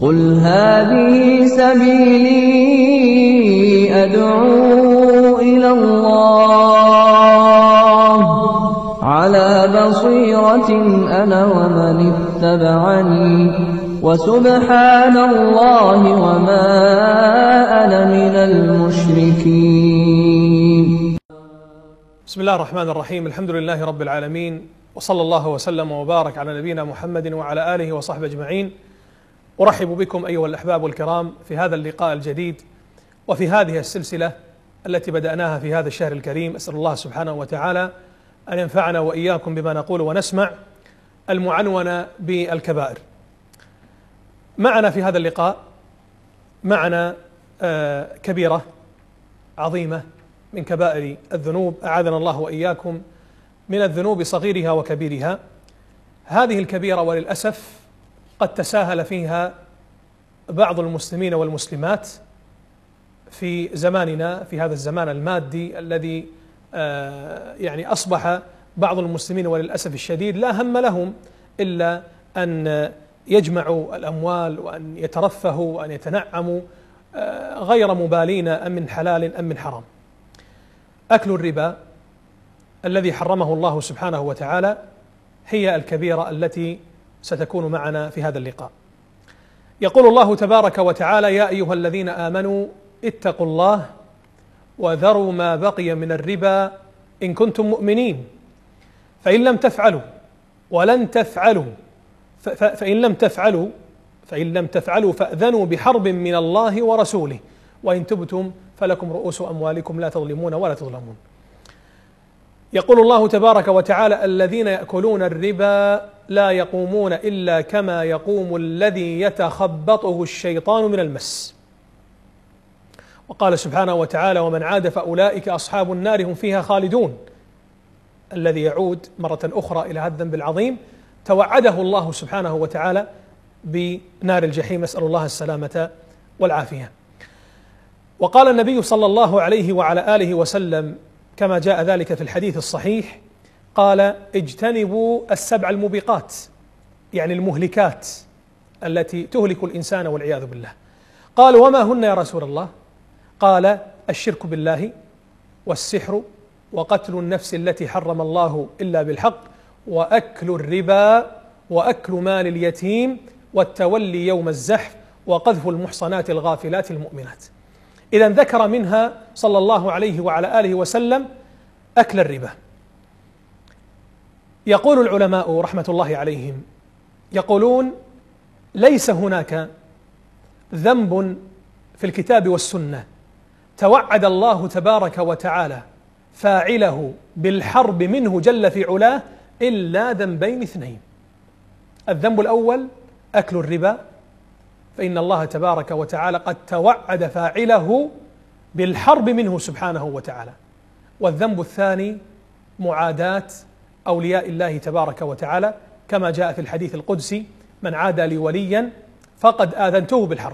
قل هذه سبيلي أدعو إلى الله على بصيرة أنا ومن اتبعني وسبحان الله وما أنا من المشركين. بسم الله الرحمن الرحيم. الحمد لله رب العالمين، وصلى الله وسلم وبارك على نبينا محمد وعلى آله وصحبه أجمعين. أرحب بكم أيها الأحباب الكرام في هذا اللقاء الجديد وفي هذه السلسلة التي بدأناها في هذا الشهر الكريم. أسأل الله سبحانه وتعالى أن ينفعنا وإياكم بما نقول ونسمع، المعنونة بالكبائر. معنا في هذا اللقاء كبيرة عظيمة من كبائر الذنوب، أعاذنا الله وإياكم من الذنوب صغيرها وكبيرها. هذه الكبيرة وللأسف قد تساهل فيها بعض المسلمين والمسلمات في زماننا، في هذا الزمان المادي الذي يعني أصبح بعض المسلمين وللأسف الشديد لا هم لهم إلا أن يجمعوا الأموال وأن يترفهوا وأن يتنعموا غير مبالين أم من حلال أم من حرام. أكل الربا الذي حرمه الله سبحانه وتعالى هي الكبيرة التي ستكون معنا في هذا اللقاء. يقول الله تبارك وتعالى: يا أيها الذين آمنوا اتقوا الله وذروا ما بقي من الربا إن كنتم مؤمنين فإن لم تفعلوا ولن تفعلوا فإن لم تفعلوا فأذنوا بحرب من الله ورسوله وإن تبتم فلكم رؤوس أموالكم لا تظلمون ولا تظلمون. يقول الله تبارك وتعالى: الذين يأكلون الربا لا يقومون إلا كما يقوم الذي يتخبطه الشيطان من المس. وقال سبحانه وتعالى: ومن عاد فأولئك أصحاب النار هم فيها خالدون. الذي يعود مرة أخرى إلى هذا الذنب العظيم توعده الله سبحانه وتعالى بنار الجحيم، نسأل الله السلامة والعافية. وقال النبي صلى الله عليه وعلى آله وسلم كما جاء ذلك في الحديث الصحيح، قال: اجتنبوا السبع الموبقات، يعني المهلكات التي تهلك الإنسان والعياذ بالله. قال: وما هن يا رسول الله؟ قال: الشرك بالله والسحر وقتل النفس التي حرم الله إلا بالحق وأكل الربا وأكل مال اليتيم والتولي يوم الزحف وقذف المحصنات الغافلات المؤمنات. إذن ذكر منها صلى الله عليه وعلى آله وسلم أكل الربا. يقول العلماء رحمة الله عليهم، يقولون: ليس هناك ذنب في الكتاب والسنة توعد الله تبارك وتعالى فاعله بالحرب منه جل في علاه إلا ذنبين اثنين. الذنب الأول أكل الربا، فإن الله تبارك وتعالى قد توعد فاعله بالحرب منه سبحانه وتعالى. والذنب الثاني معاداة أولياء الله تبارك وتعالى، كما جاء في الحديث القدسي: من عادى لي وليا فقد آذنته بالحرب.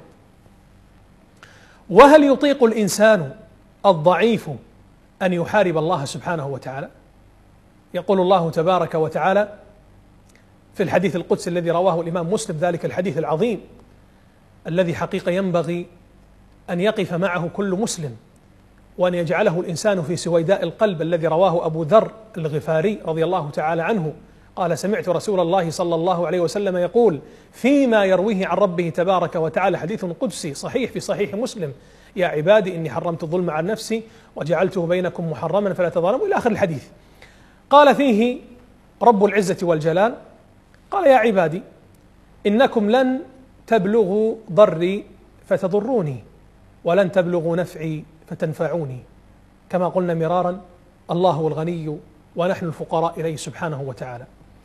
وهل يطيق الإنسان الضعيف أن يحارب الله سبحانه وتعالى؟ يقول الله تبارك وتعالى في الحديث القدسي الذي رواه الإمام مسلم، ذلك الحديث العظيم الذي حقيقة ينبغي أن يقف معه كل مسلم وأن يجعله الإنسان في سويداء القلب، الذي رواه أبو ذر الغفاري رضي الله تعالى عنه قال: سمعت رسول الله صلى الله عليه وسلم يقول فيما يرويه عن ربه تبارك وتعالى، حديث قدسي صحيح في صحيح مسلم: يا عبادي إني حرمت الظلم على نفسي وجعلته بينكم محرما فلا تظالموا، إلى آخر الحديث. قال فيه رب العزة والجلال: قال: يا عبادي إنكم لن تبلغوا ضري فتضروني ولن تبلغوا نفعي فتنفعوني، كما قلنا مرارا: الله هو الغني ونحن الفقراء إليه سبحانه وتعالى.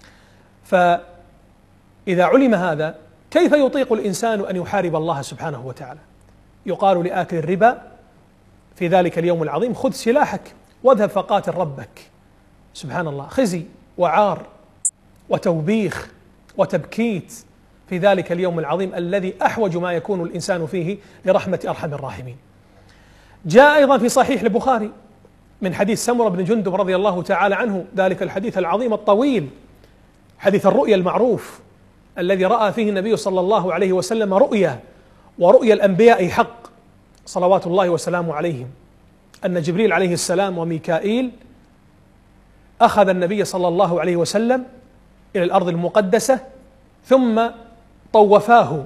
فإذا علم هذا كيف يطيق الإنسان أن يحارب الله سبحانه وتعالى؟ يقال لآكل الربا في ذلك اليوم العظيم: خذ سلاحك واذهب فقاتل ربك. سبحان الله، خزي وعار وتوبيخ وتبكيت في ذلك اليوم العظيم الذي أحوج ما يكون الإنسان فيه لرحمة أرحم الراحمين. جاء أيضا في صحيح البخاري من حديث سمرة بن جندب رضي الله تعالى عنه، ذلك الحديث العظيم الطويل، حديث الرؤيا المعروف الذي رأى فيه النبي صلى الله عليه وسلم رؤيا، ورؤيا الأنبياء حق صلوات الله وسلامه عليهم، أن جبريل عليه السلام وميكائيل أخذ النبي صلى الله عليه وسلم إلى الأرض المقدسة، ثم طوفاه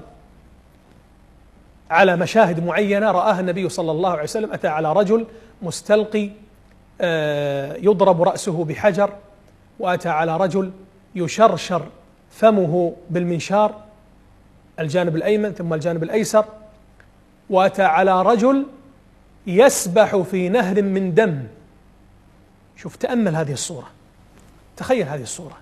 على مشاهد معينة رآها النبي صلى الله عليه وسلم. أتى على رجل مستلقي يضرب رأسه بحجر، وأتى على رجل يشرشر فمه بالمنشار الجانب الأيمن ثم الجانب الأيسر، وأتى على رجل يسبح في نهر من دم. شوف، تأمل هذه الصورة، تخيل هذه الصورة،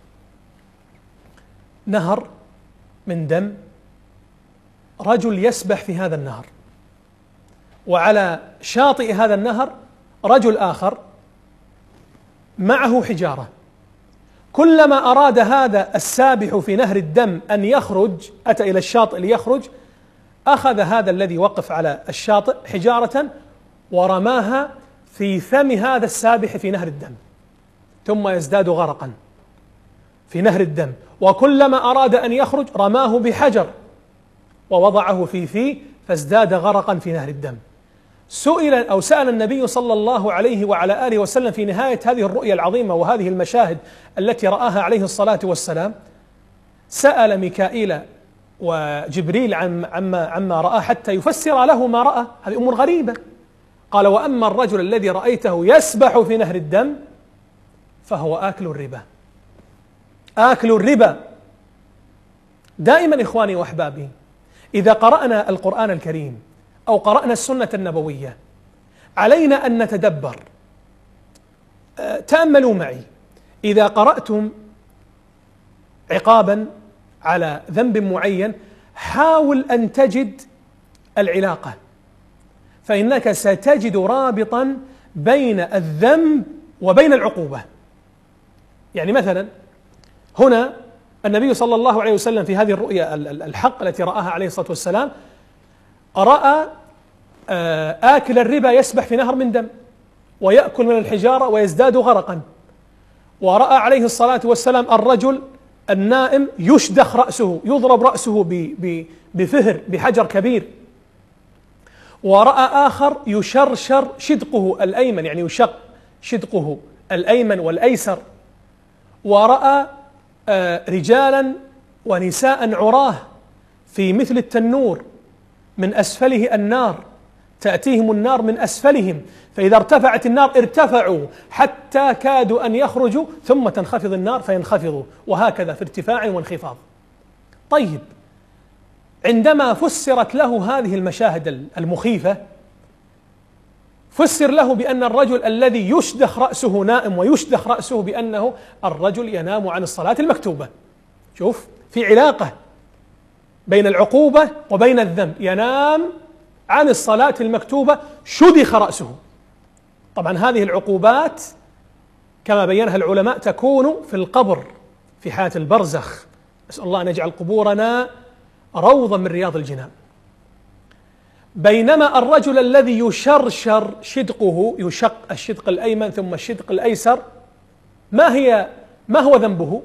نهر من دم، رجل يسبح في هذا النهر، وعلى شاطئ هذا النهر رجل آخر معه حجارة. كلما أراد هذا السابح في نهر الدم أن يخرج، أتى إلى الشاطئ ليخرج، أخذ هذا الذي وقف على الشاطئ حجارة ورماها في فم هذا السابح في نهر الدم، ثم يزداد غرقا في نهر الدم. وكلما أراد أن يخرج رماه بحجر ووضعه في فيه فازداد غرقا في نهر الدم. سأل النبي صلى الله عليه وعلى آله وسلم في نهاية هذه الرؤيا العظيمة وهذه المشاهد التي رآها عليه الصلاة والسلام، سأل ميكائيل وجبريل عما رأى حتى يفسر له ما رأى. هذه أمور غريبة. قال: وأما الرجل الذي رأيته يسبح في نهر الدم فهو آكل الربا. آكل الربا. دائما إخواني وأحبابي، إذا قرأنا القرآن الكريم أو قرأنا السنة النبوية علينا أن نتدبر. تأملوا معي، إذا قرأتم عقابا على ذنب معين حاول أن تجد العلاقة، فإنك ستجد رابطا بين الذنب وبين العقوبة. يعني مثلا هنا النبي صلى الله عليه وسلم في هذه الرؤيا الحق التي رآها عليه الصلاة والسلام رأى آكل الربا يسبح في نهر من دم ويأكل من الحجارة ويزداد غرقا، ورأى عليه الصلاة والسلام الرجل النائم يشدخ رأسه، يضرب رأسه بفهر بحجر كبير، ورأى آخر يشرشر شدقه الأيمن، يعني يشق شدقه الأيمن والأيسر، ورأى رجالا ونساء عراه في مثل التنور من أسفله النار، تأتيهم النار من أسفلهم، فإذا ارتفعت النار ارتفعوا حتى كادوا أن يخرجوا ثم تنخفض النار فينخفضوا، وهكذا في ارتفاع وانخفاض. طيب، عندما فسرت له هذه المشاهد المخيفة فسر له بأن الرجل الذي يشدخ رأسه نائم، ويشدخ رأسه بأنه الرجل ينام عن الصلاة المكتوبة. شوف، في علاقة بين العقوبة وبين الذنب. ينام عن الصلاة المكتوبة شدخ رأسه. طبعا هذه العقوبات كما بينها العلماء تكون في القبر في حياة البرزخ، نسأل الله أن يجعل قبورنا روضا من رياض الجنان. بينما الرجل الذي يشرشر شدقه، يشق الشدق الأيمن ثم الشدق الأيسر، ما هو ذنبه؟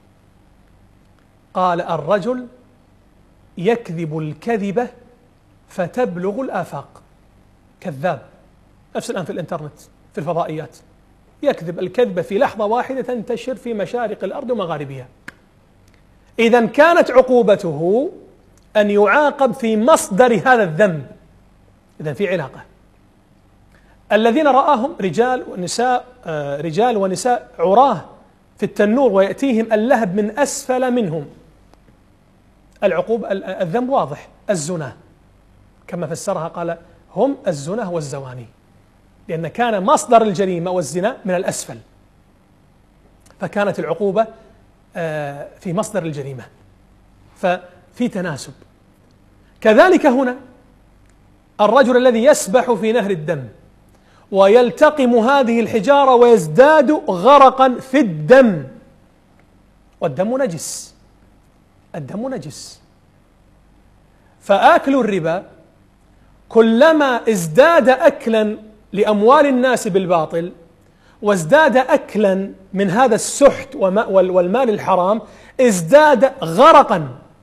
قال: الرجل يكذب الكذبة فتبلغ الآفاق. كذاب، نفس الآن في الإنترنت في الفضائيات، يكذب الكذبة في لحظة واحدة تنتشر في مشارق الأرض ومغاربها. إذن كانت عقوبته أن يعاقب في مصدر هذا الذنب. إذن في علاقة. الذين رآهم رجال ونساء عراه في التنور ويأتيهم اللهب من أسفل منهم. العقوبة الذنب واضح، الزنا كما فسرها، قال: هم الزنا والزواني، لأن كان مصدر الجريمة والزنا من الأسفل، فكانت العقوبة في مصدر الجريمة، ففي تناسب. كذلك هنا الرجل الذي يسبح في نهر الدم ويلتقم هذه الحجارة ويزداد غرقا في الدم، والدم نجس، الدم نجس. فآكل الربا كلما ازداد أكلا لأموال الناس بالباطل وازداد أكلا من هذا السحت والمال الحرام ازداد غرقا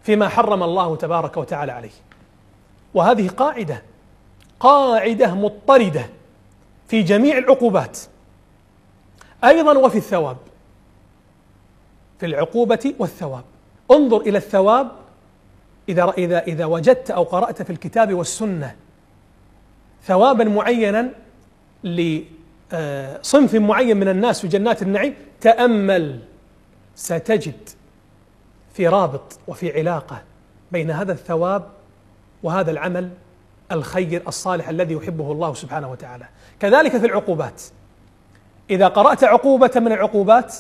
فيما حرم الله تبارك وتعالى عليه. وهذه قاعدة مضطردة في جميع العقوبات أيضا وفي الثواب، في العقوبة والثواب. انظر إلى الثواب إذا وجدت أو قرأت في الكتاب والسنة ثوابا معينا لصنف معين من الناس في جنات النعيم، تأمل ستجد في رابط وفي علاقة بين هذا الثواب وهذا العمل الخير الصالح الذي يحبه الله سبحانه وتعالى. كذلك في العقوبات، إذا قرأت عقوبة من العقوبات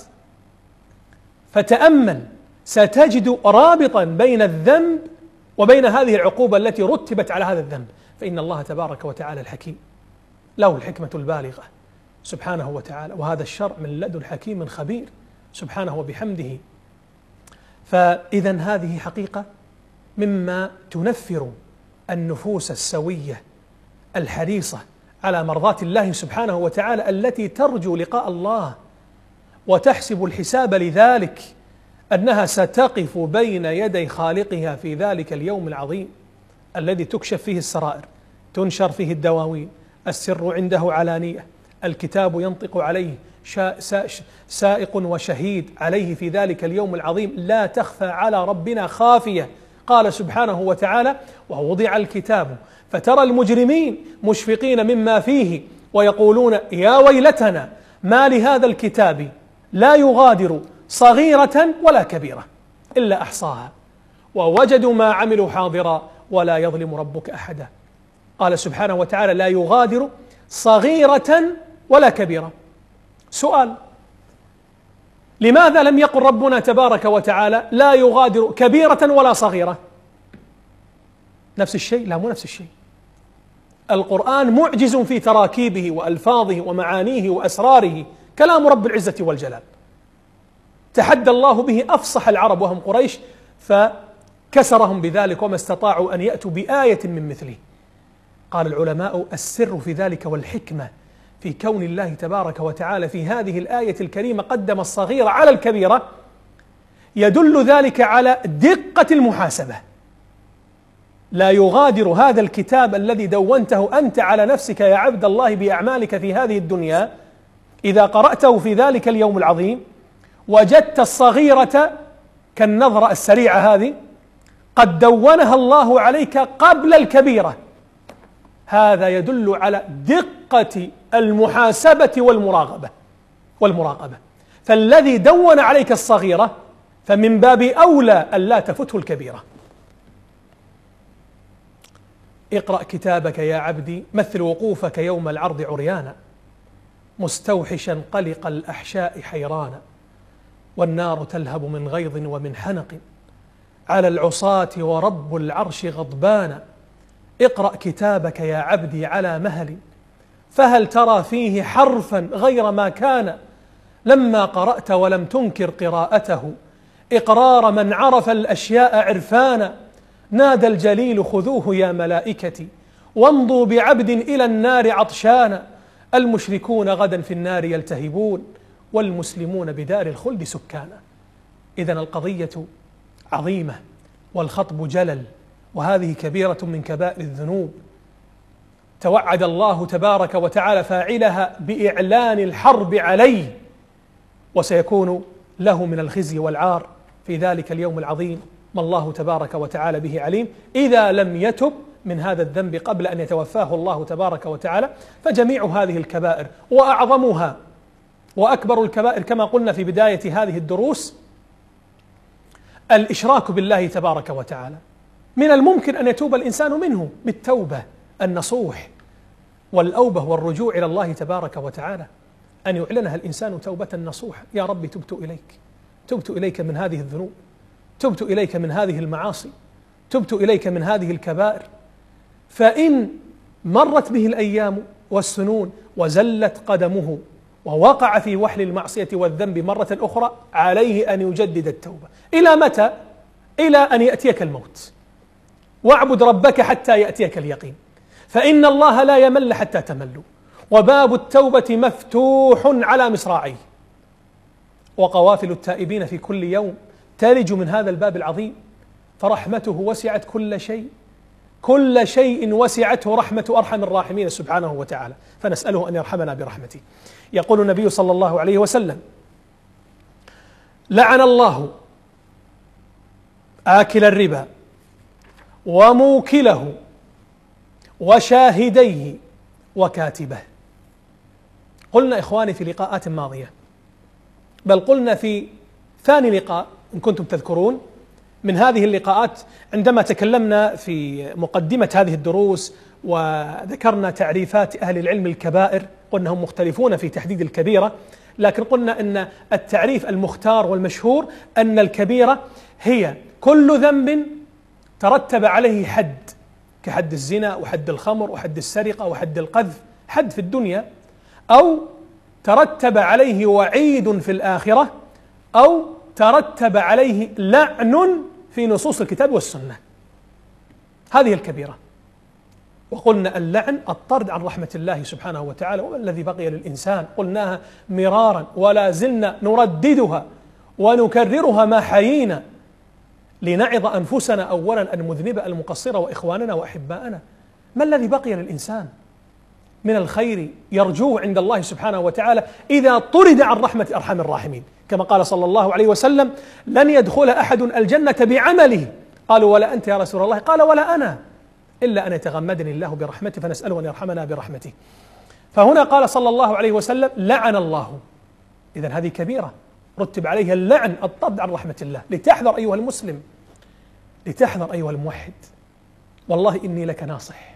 فتأمل ستجد رابطا بين الذنب وبين هذه العقوبة التي رتبت على هذا الذنب. فإن الله تبارك وتعالى الحكيم له الحكمة البالغة سبحانه وتعالى، وهذا الشرع من لدن حكيم خبير سبحانه وبحمده. فإذا هذه حقيقة مما تنفر النفوس السوية الحريصة على مرضاة الله سبحانه وتعالى، التي ترجو لقاء الله وتحسب الحساب لذلك، أنها ستقف بين يدي خالقها في ذلك اليوم العظيم الذي تكشف فيه السرائر، تنشر فيه الدواوين، السر عنده علانية، الكتاب ينطق عليه، سائق وشهيد عليه في ذلك اليوم العظيم، لا تخفى على ربنا خافية. قال سبحانه وتعالى: ووضع الكتاب فترى المجرمين مشفقين مما فيه ويقولون يا ويلتنا ما لهذا الكتاب لا يغادر صغيرة ولا كبيرة إلا أحصاها ووجدوا ما عملوا حاضرا ولا يظلم ربك أحدا. قال سبحانه وتعالى: لا يغادر صغيرة ولا كبيرة. سؤال: لماذا لم يقل ربنا تبارك وتعالى لا يغادر كبيرة ولا صغيرة؟ نفس الشيء؟ لا، مو نفس الشيء. القرآن معجز في تراكيبه وألفاظه ومعانيه وأسراره، كلام رب العزة والجلال، تحدى الله به أفصح العرب وهم قريش فكسرهم بذلك وما استطاعوا أن يأتوا بآية من مثله. قال العلماء: السر في ذلك والحكمة في كون الله تبارك وتعالى في هذه الآية الكريمة قدم الصغيرة على الكبيرة، يدل ذلك على دقة المحاسبة. لا يغادر هذا الكتاب الذي دونته أنت على نفسك يا عبد الله بأعمالك في هذه الدنيا، إذا قرأته في ذلك اليوم العظيم وجدت الصغيرة كالنظرة السريعة هذه قد دونها الله عليك قبل الكبيرة، هذا يدل على دقة المحاسبة والمراقبة. فالذي دون عليك الصغيرة فمن باب أولى ألا تفته الكبيرة. اقرأ كتابك يا عبدي، مثل وقوفك يوم العرض عريانا، مستوحشا قلق الأحشاء حيرانا، والنار تلهب من غيظ ومن حنق على العصاة ورب العرش غضبانا. اقرأ كتابك يا عبدي على مهل، فهل ترى فيه حرفا غير ما كان، لما قرأت ولم تنكر قراءته، إقرار من عرف الأشياء عرفانا. نادى الجليل خذوه يا ملائكتي، وامضوا بعبد إلى النار عطشانا. المشركون غدا في النار يلتهبون، والمسلمون بدار الخلد سكانا. إذن القضية عظيمة والخطب جلل، وهذه كبيرة من كبائر الذنوب توعد الله تبارك وتعالى فاعلها بإعلان الحرب عليه، وسيكون له من الخزي والعار في ذلك اليوم العظيم ما الله تبارك وتعالى به عليم، إذا لم يتب من هذا الذنب قبل أن يتوفاه الله تبارك وتعالى. فجميع هذه الكبائر وأعظمها وأكبر الكبائر كما قلنا في بداية هذه الدروس الإشراك بالله تبارك وتعالى. من الممكن أن يتوب الإنسان منه بالتوبة النصوح والأوبة والرجوع إلى الله تبارك وتعالى، أن يعلنها الإنسان توبة نصوحة: يا رب تبت إليك من هذه الذنوب، تبت إليك من هذه المعاصي، تبت إليك من هذه الكبائر. فإن مرت به الأيام والسنون وزلت قدمه ووقع في وحل المعصية والذنب مرة أخرى، عليه أن يجدد التوبة. إلى متى؟ إلى أن يأتيك الموت. واعبد ربك حتى يأتيك اليقين، فإن الله لا يمل حتى تملوا، وباب التوبة مفتوح على مصراعيه، وقوافل التائبين في كل يوم تلج من هذا الباب العظيم. فرحمته وسعت كل شيء، كل شيء وسعته رحمة أرحم الراحمين سبحانه وتعالى، فنسأله أن يرحمنا برحمته. يقول النبي صلى الله عليه وسلم: لعن الله آكل الربا وموكله وشاهديه وكاتبه. قلنا إخواني في لقاءات ماضية، بل قلنا في ثاني لقاء إن كنتم تذكرون من هذه اللقاءات، عندما تكلمنا في مقدمة هذه الدروس وذكرنا تعريفات أهل العلم الكبائر، قلنا هم مختلفون في تحديد الكبيرة، لكن قلنا أن التعريف المختار والمشهور أن الكبيرة هي كل ذنب ترتب عليه حد، كحد الزنا وحد الخمر وحد السرقة وحد القذف، حد في الدنيا، أو ترتب عليه وعيد في الآخرة، أو ترتب عليه لعن في نصوص الكتاب والسنة. هذه الكبيرة. وقلنا اللعن الطرد عن رحمة الله سبحانه وتعالى، وما الذي بقي للإنسان؟ قلناها مرارا ولا زلنا نرددها ونكررها ما حيينا، لنعظ أنفسنا أولا المذنبة المقصرة وإخواننا وأحباءنا. ما الذي بقي للإنسان من الخير يرجوه عند الله سبحانه وتعالى إذا طرد عن رحمة أرحم الراحمين؟ كما قال صلى الله عليه وسلم: لن يدخل أحد الجنة بعمله. قالوا: ولا أنت يا رسول الله؟ قال: ولا أنا، إلا أن يتغمدني الله برحمته، فنسأله أن يرحمنا برحمته. فهنا قال صلى الله عليه وسلم: لعن الله. إذن هذه كبيرة رتب عليها اللعن، الطرد عن رحمة الله. لتحذر أيها المسلم، لتحذر أيها الموحد، والله إني لك ناصح،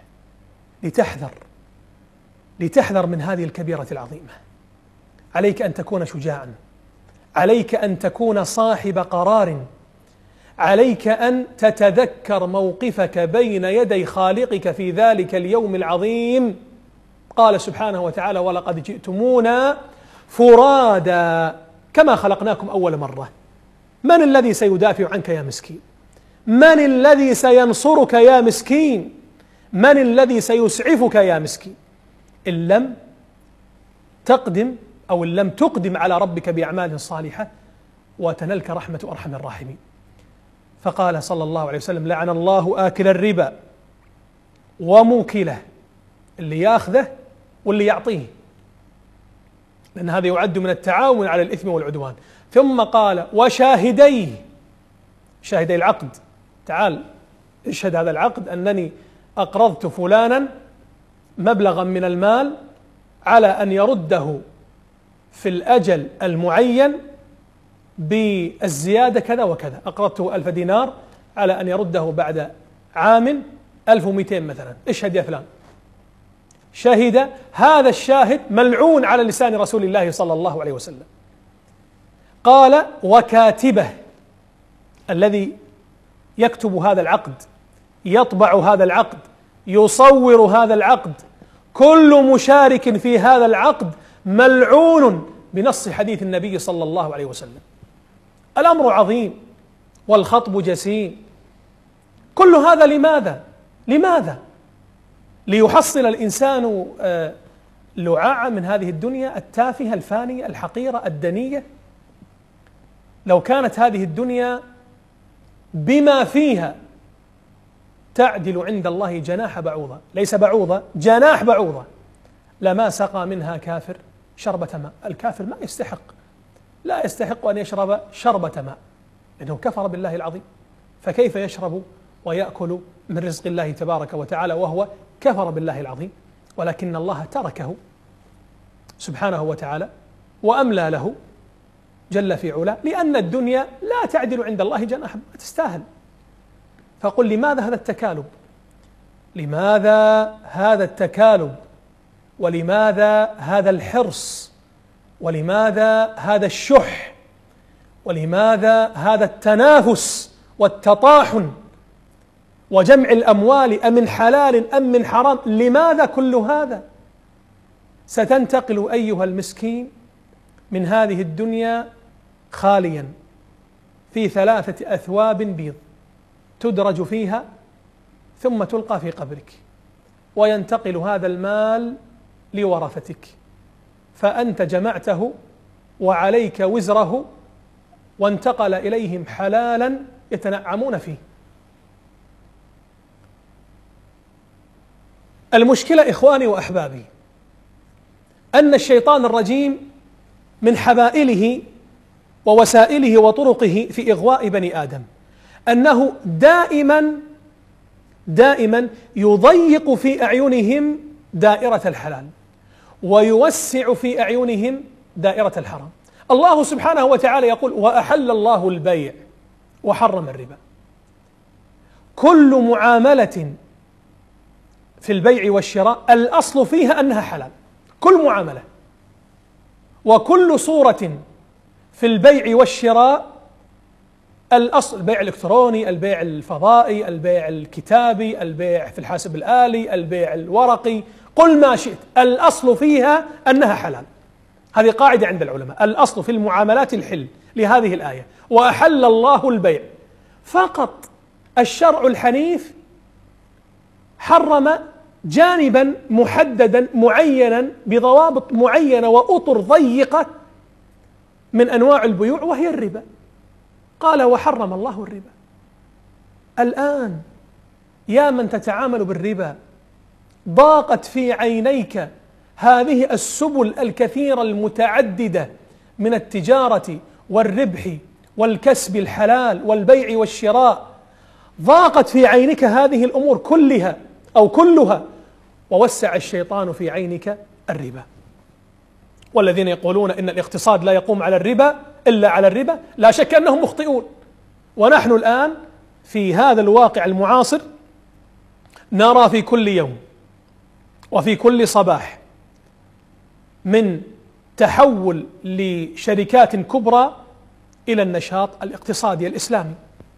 لتحذر من هذه الكبيرة العظيمة. عليك أن تكون شجاعا، عليك أن تكون صاحب قرار، عليك أن تتذكر موقفك بين يدي خالقك في ذلك اليوم العظيم. قال سبحانه وتعالى: ولقد جئتمونا فرادا كما خلقناكم أول مرة. من الذي سيدافع عنك يا مسكين؟ من الذي سينصرك يا مسكين؟ من الذي سيسعفك يا مسكين؟ إن لم تقدم أو إن لم تقدم على ربك بأعمال صالحة وتنلك رحمة أرحم الراحمين. فقال صلى الله عليه وسلم: لعن الله آكل الربا وموكله، اللي ياخذه واللي يعطيه، لأن هذا يعد من التعاون على الإثم والعدوان. ثم قال: وشاهديه، شاهدي العقد، تعال اشهد هذا العقد أنني أقرضت فلانا مبلغا من المال على أن يرده في الأجل المعين بالزيادة كذا وكذا، أقرضته 1000 دينار على أن يرده بعد عام 1200 مثلا، اشهد يا فلان. شهد، هذا الشاهد ملعون على لسان رسول الله صلى الله عليه وسلم. قال: وكاتبه، الذي يكتب هذا العقد، يطبع هذا العقد، يصور هذا العقد، كل مشارك في هذا العقد ملعون بنص حديث النبي صلى الله عليه وسلم. الأمر عظيم والخطب جسيم. كل هذا لماذا؟ ليحصل الإنسان لعاعا من هذه الدنيا التافهة الفانية الحقيرة الدنية. لو كانت هذه الدنيا بما فيها تعدل عند الله جناح بعوضة، ليس بعوضة، جناح بعوضة، لما سقى منها كافر شربة ماء. الكافر ما يستحق، لا يستحق أن يشرب شربة ماء، لأنه كفر بالله العظيم، فكيف يشرب ويأكل من رزق الله تبارك وتعالى وهو كفر بالله العظيم؟ ولكن الله تركه سبحانه وتعالى وأملى له جل في علاه، لأن الدنيا لا تعدل عند الله جناح، ما تستاهل. فقل: لماذا هذا التكالب؟ لماذا هذا التكالب؟ ولماذا هذا الحرص؟ ولماذا هذا الشح؟ ولماذا هذا التنافس والتطاحن وجمع الأموال أمن حلال أم من حرام؟ لماذا كل هذا؟ ستنتقل أيها المسكين من هذه الدنيا خاليا في 3 أثواب بيض تدرج فيها ثم تلقى في قبرك، وينتقل هذا المال لورثتك، فأنت جمعته وعليك وزره، وانتقل إليهم حلالا يتنعمون فيه، المشكلة إخواني وأحبابي أن الشيطان الرجيم من حبائله ووسائله وطرقه في إغواء بني آدم أنه دائما يضيق في أعينهم دائرة الحلال ويوسع في أعينهم دائرة الحرام. الله سبحانه وتعالى يقول: وأحل الله البيع وحرم الربا. كل معاملة في البيع والشراء الأصل فيها أنها حلال، كل معاملة، وكل صورة في البيع والشراء الأصل، البيع الإلكتروني، البيع الفضائي، البيع الكتابي، البيع في الحاسب الآلي، البيع الورقي، قل ما شئت، الأصل فيها أنها حلال. هذه قاعدة عند العلماء، الأصل في المعاملات الحل لهذه الآية: وأحل الله البيع. فقط الشرع الحنيف حرم جانبا محددا معينا بضوابط معينة وأطر ضيقة من أنواع البيوع، وهي الربا. قال: وحرم الله الربا. الآن يا من تتعامل بالربا ضاقت في عينيك هذه السبل الكثيرة المتعددة من التجارة والربح والكسب الحلال والبيع والشراء، ضاقت في عينك هذه الأمور كلها أو كلها، ووسع الشيطان في عينك الربا. والذين يقولون إن الاقتصاد لا يقوم على الربا إلا على الربا لا شك أنهم مخطئون. ونحن الآن في هذا الواقع المعاصر نرى في كل يوم وفي كل صباح من تحول لشركات كبرى إلى النشاط الاقتصادي الإسلامي.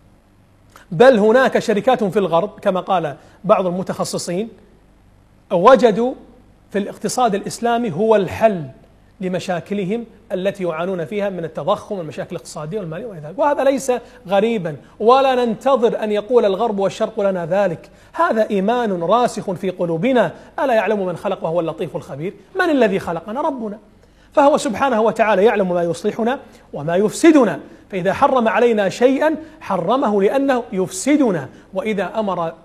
بل هناك شركات في الغرب كما قال بعض المتخصصين وجدوا في الاقتصاد الإسلامي هو الحل لمشاكلهم التي يعانون فيها من التضخم والمشاكل الاقتصادية والمالية وغير ذلك. وهذا ليس غريبا، ولا ننتظر أن يقول الغرب والشرق لنا ذلك، هذا إيمان راسخ في قلوبنا. ألا يعلم من خلق وهو اللطيف الخبير؟ من الذي خلقنا؟ ربنا. فهو سبحانه وتعالى يعلم ما يصلحنا وما يفسدنا، فإذا حرم علينا شيئا حرمه لأنه يفسدنا، وإذا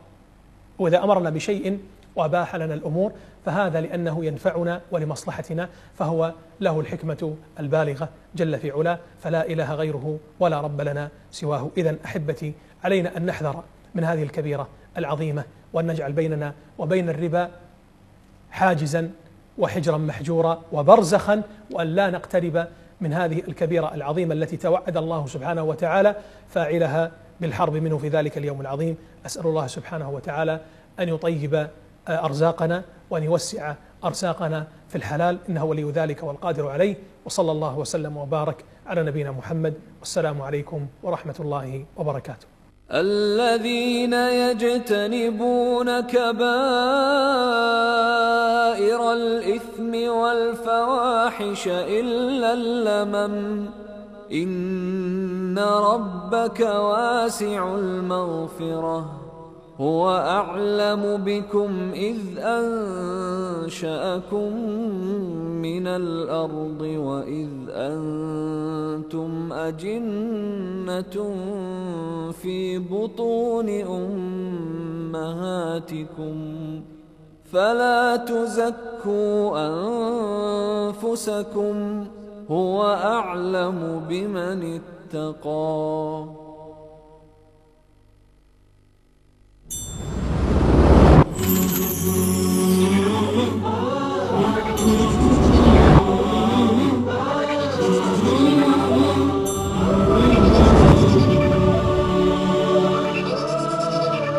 أمرنا بشيء وأباح لنا الأمور فهذا لأنه ينفعنا ولمصلحتنا، فهو له الحكمة البالغة جل في علاه، فلا إله غيره ولا رب لنا سواه. إذن أحبتي، علينا أن نحذر من هذه الكبيرة العظيمة، وأن نجعل بيننا وبين الربا حاجزا وحجرا محجورا وبرزخا، وأن لا نقترب من هذه الكبيرة العظيمة التي توعد الله سبحانه وتعالى فاعلها بالحرب منه في ذلك اليوم العظيم. أسأل الله سبحانه وتعالى أن يطيب أرزاقنا وأن يوسع أرزاقنا في الحلال، إنه ولي ذلك والقادر عليه. وصلى الله وسلم وبارك على نبينا محمد، والسلام عليكم ورحمة الله وبركاته. الذين يجتنبون كبائر الإثم والفواحش إلا اللمم إن ربك واسع المغفرة هو أعلم بكم إذ أنشأكم من الأرض وإذ أنتم أجنة في بطون أمهاتكم فلا تزكوا أنفسكم هو أعلم بمن اتقى